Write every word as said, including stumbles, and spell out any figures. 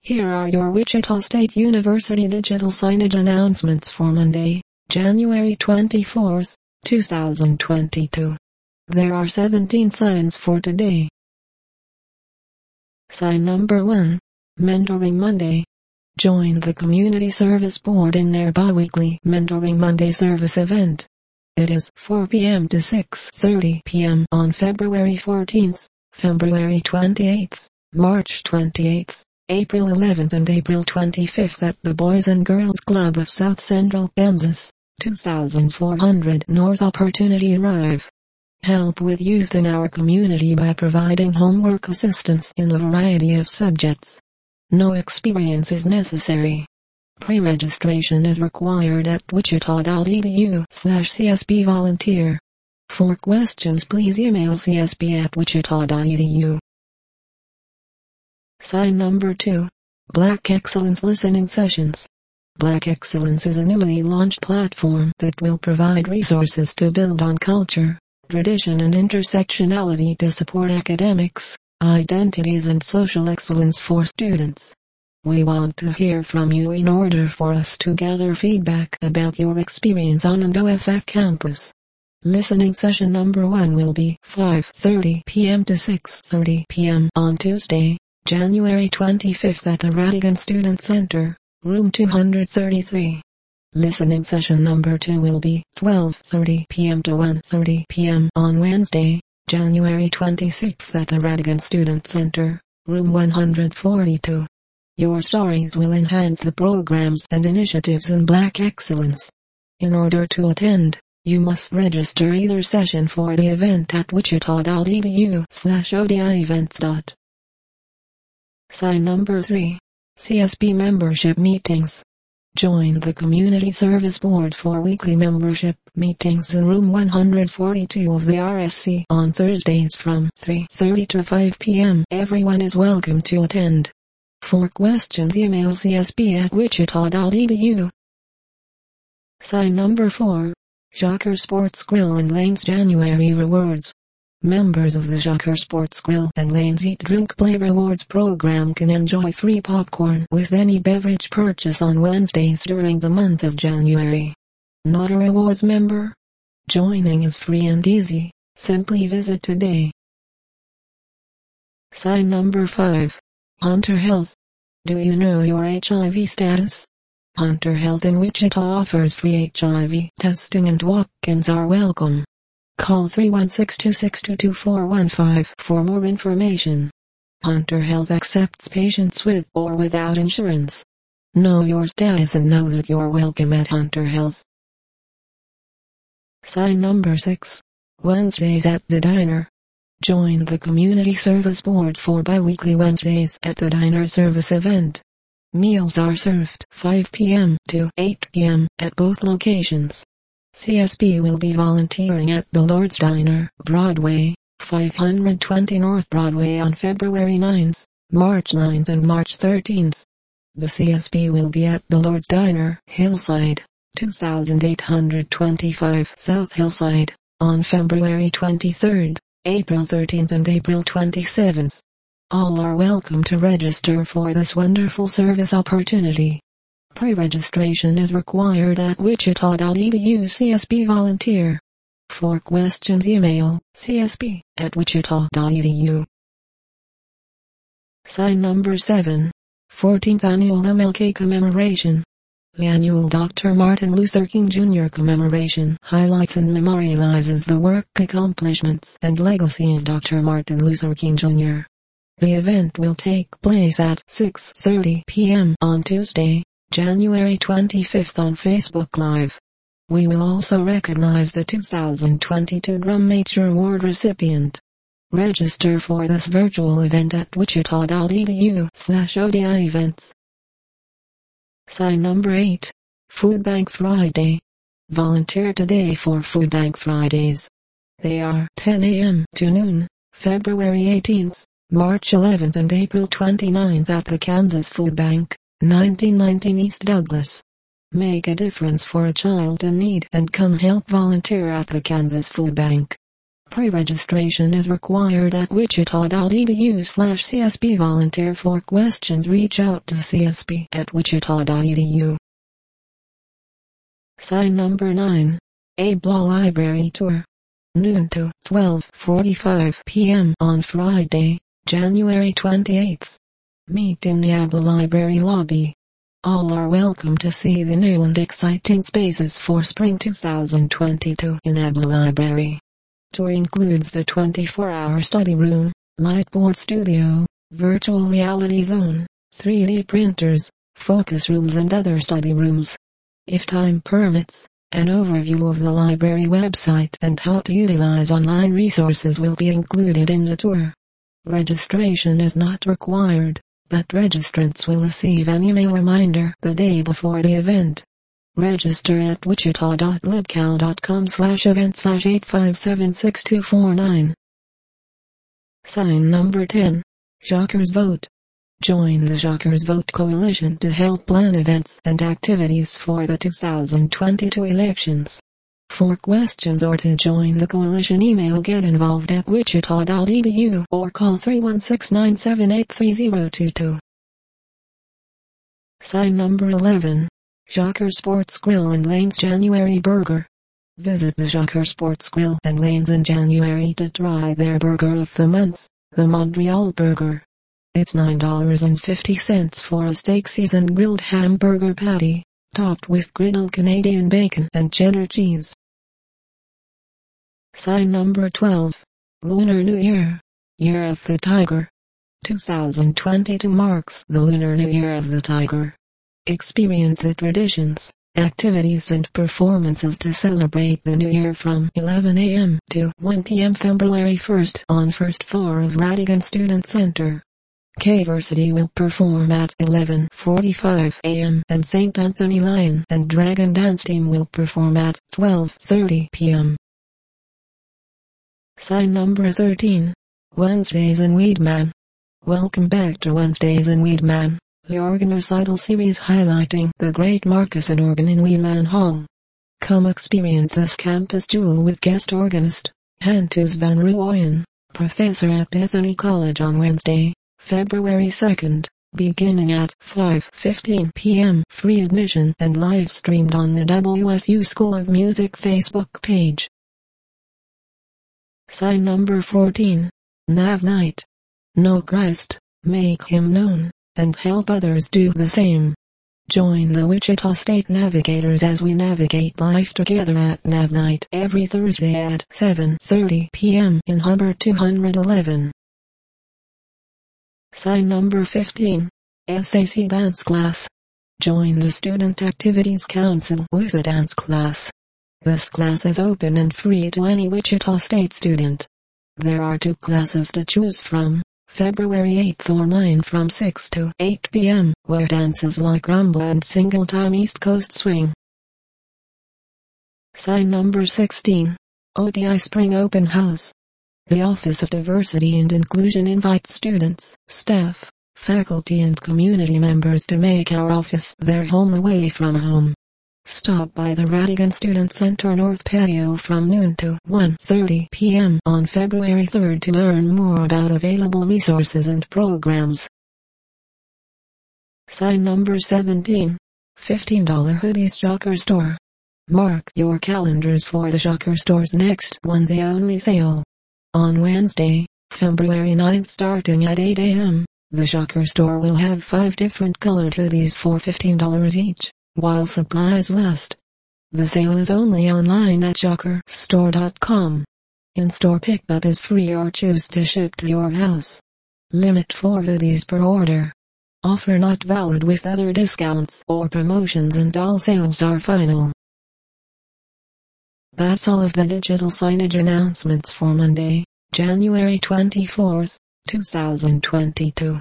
Here are your Wichita State University digital signage announcements for Monday, January twenty-fourth, two thousand twenty-two. There are seventeen signs for today. Sign number one. Mentoring Monday. Join the Community Service Board in their bi-weekly Mentoring Monday service event. It is four p m to six thirty p m on February fourteenth, February twenty-eighth, March twenty-eighth, April eleventh and April twenty-fifth at the Boys and Girls Club of South Central Kansas, two thousand four hundred North Opportunity Drive. Help with youth in our community by providing homework assistance in a variety of subjects. No experience is necessary. Pre-registration is required at wichita.edu slash csb volunteer. For questions, please email c s b at wichita.edu. Sign number two. Black Excellence Listening Sessions. Black Excellence is a newly launched platform that will provide resources to build on culture, tradition and intersectionality to support academics, identities and social excellence for students. We want to hear from you in order for us to gather feedback about your experience on an O F F campus. Listening session number one will be five thirty p m to six thirty p m on Tuesday, January twenty-fifth at the Radigan Student Center, room two thirty-three. Listening session number two will be twelve thirty p m to one thirty p m on Wednesday, January twenty-sixth at the Radigan Student Center, room one forty-two. Your stories will enhance the programs and initiatives in Black Excellence. In order to attend, you must register either session for the event at wichita.edu slash odi events. Sign number three. C S B Membership Meetings. Join the Community Service Board for weekly membership meetings in room one forty-two of the R S C on Thursdays from three thirty to five p m Everyone is welcome to attend. For questions, email c s b at wichita.edu. Sign number four. Shocker Sports Grill and Lanes January Rewards. Members of the Shocker Sports Grill and Lanes Eat Drink Play Rewards program can enjoy free popcorn with any beverage purchase on Wednesdays during the month of January. Not a rewards member? Joining is free and easy. Simply visit today. Sign number five. Hunter Health. Do you know your H I V status? Hunter Health in Wichita offers free H I V testing and walk-ins are welcome. Call three one six, two six two, two four one five for more information. Hunter Health accepts patients with or without insurance. Know your status and know that you're welcome at Hunter Health. Sign number six. Wednesdays at the Diner. Join the Community Service Board for bi-weekly Wednesdays at the Diner service event. Meals are served five p m to eight p m at both locations. C S B will be volunteering at the Lord's Diner, Broadway, five twenty North Broadway on February ninth, March ninth and March thirteenth. The C S B will be at the Lord's Diner, Hillside, two thousand eight hundred twenty-five South Hillside, on February twenty-third, April thirteenth and April twenty-seventh. All are welcome to register for this wonderful service opportunity. Pre-registration is required at wichita.edu C S B volunteer. For questions, email c s b at wichita.edu. Sign number seven. fourteenth Annual M L K Commemoration. The annual Doctor Martin Luther King Junior commemoration highlights and memorializes the work, accomplishments, and legacy of Doctor Martin Luther King Junior The event will take place at six thirty p m on Tuesday, January twenty-fifth on Facebook Live. We will also recognize the two thousand twenty-two Drum Major Award recipient. Register for this virtual event at wichita.edu slash odi events. Sign number eight. Food Bank Friday. Volunteer today for Food Bank Fridays. They are ten a m to noon, February eighteenth, March eleventh and April twenty-ninth at the Kansas Food Bank, nineteen nineteen East Douglas. Make a difference for a child in need and come help volunteer at the Kansas Food Bank. Pre-registration is required at wichita.edu slash CSB. Volunteer for questions. Reach out to C S B at wichita.edu. Sign number nine. Abla Library Tour. Noon to twelve forty-five p m on Friday, January twenty-eighth. Meet in the Abla Library lobby. All are welcome to see the new and exciting spaces for spring two thousand twenty-two in Abla Library. Tour includes the twenty-four hour study room, lightboard studio, virtual reality zone, three D printers, focus rooms and other study rooms. If time permits, an overview of the library website and how to utilize online resources will be included in the tour. Registration is not required, but registrants will receive an email reminder the day before the event. Register at wichita.libcal.com slash event slash eight five seven six two four nine. Sign number ten. Shockers Vote. Join the Shockers Vote Coalition to help plan events and activities for the two thousand twenty-two elections. For questions or to join the coalition, email get involved at wichita.edu or call three one six nine seven eight three zero two two. Sign number eleven. Shocker Sports Grill and Lanes January Burger. Visit the Shocker Sports Grill and Lanes in January to try their burger of the month, the Montreal Burger. It's nine dollars and fifty cents for a steak seasoned grilled hamburger patty, topped with griddled Canadian bacon and cheddar cheese. Sign number twelve. Lunar New Year. Year of the Tiger. two thousand twenty-two marks the Lunar New Year of the Tiger. Experience the traditions, activities and performances to celebrate the new year from eleven a m to one p m February first on first floor of Radigan Student Center. K-Versity will perform at eleven forty-five a m and Saint Anthony Lion and Dragon Dance Team will perform at twelve thirty p m Sign number thirteen. Wednesdays in Weedman. Welcome back to Wednesdays in Weedman, the organ recital series highlighting the great Marcus and organ in Weedman Hall. Come experience this campus jewel with guest organist, Hantus van Rooyen, professor at Bethany College on Wednesday, February second, beginning at five fifteen p m Free admission and live streamed on the W S U School of Music Facebook page. Sign number fourteen. Nav Night. Know Christ, make Him known, and help others do the same. Join the Wichita State Navigators as we navigate life together at Nav Night every Thursday at seven thirty p m in Hubbard two eleven. Sign number fifteen. S A C Dance Class. Join the Student Activities Council with a dance class. This class is open and free to any Wichita State student. There are two classes to choose from, February eighth or ninth from six to eight p m, where dances like rumba and single-time East Coast swing. Sign number sixteen. O D I Spring Open House. The Office of Diversity and Inclusion invites students, staff, faculty and community members to make our office their home away from home. Stop by the Radigan Student Center North Patio from noon to one thirty p m on February third to learn more about available resources and programs. Sign number seventeen. fifteen dollar Hoodies Shocker Store. Mark your calendars for the Shocker Store's next one-day-only sale. On Wednesday, February ninth starting at eight a m, the Shocker Store will have five different colored hoodies for fifteen dollars each, while supplies last. The sale is only online at shocker store dot com. In-store pickup is free or choose to ship to your house. Limit four hoodies per order. Offer not valid with other discounts or promotions and all sales are final. That's all of the digital signage announcements for Monday, January twenty-fourth, two thousand twenty-two.